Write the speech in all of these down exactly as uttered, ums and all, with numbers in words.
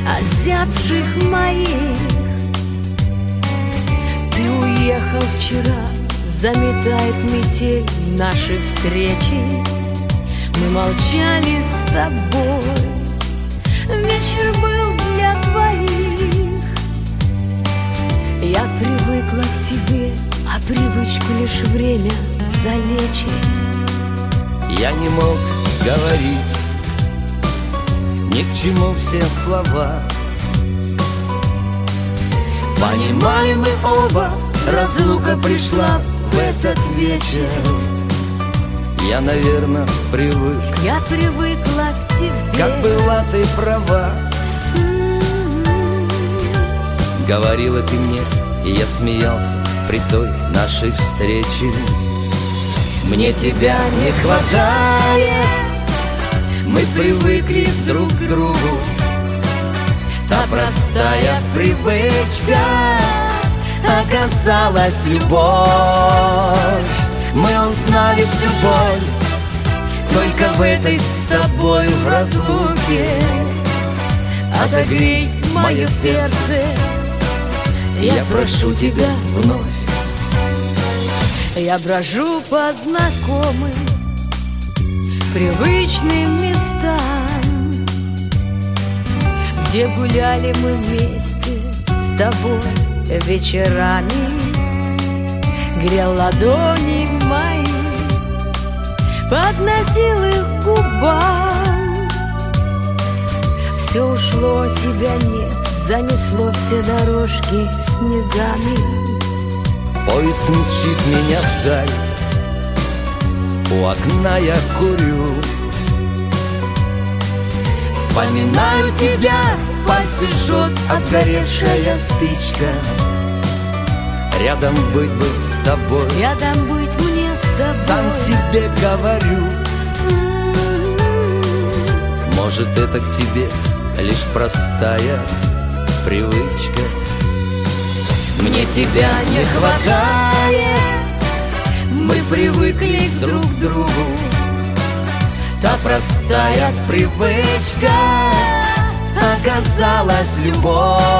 озябших моих. Ты уехал вчера, заметает метель наши встречи. Мы молчали с тобой, вечер был для двоих. Я привыкла к тебе, а привычку лишь время залечит. Я не мог говорить, ни к чему все слова. Понимали мы оба, разлука пришла в этот вечер. Я, наверное, привык. Я привыкла к тебе, как была ты права. Говорила ты мне, и я смеялся при той нашей встрече. Мне тебя не хватает, мы привыкли друг к другу. Та простая привычка оказалась любовь. Мы узнали всю боль только в этой с тобою разлуке. Отогрей мое сердце, я прошу тебя вновь. Я брожу по знакомым, привычным местам, где гуляли мы вместе с тобой вечерами. Грел ладони мои, подносил их к губам. Все ушло, тебя нет, занесло все дорожки снегами. Поезд мчит меня вдаль, у окна я курю. Вспоминаю тебя, пальцы жжет обгоревшая спичка. Рядом быть бы с тобой, рядом быть мне с тобой. Сам себе говорю, может, это к тебе лишь простая привычка. Мне тебя не хватает, мы привыкли друг к другу. Та простая привычка оказалась любовь.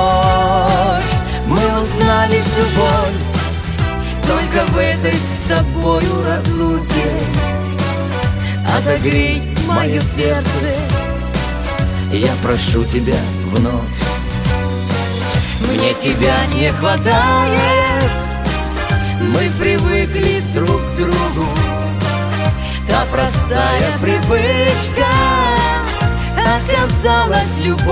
Мы узнали всю боль только в этой с тобою разлуке. Отогрей мое сердце, я прошу тебя вновь. Мне тебя не хватает, мы привыкли друг к другу. Та простая привычка оказалась любовь.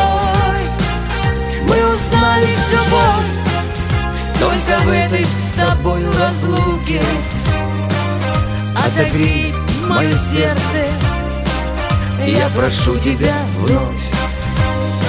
Мы узнали всю боль только в этой с тобою разлуке. Отогрей мое сердце, я прошу тебя вновь.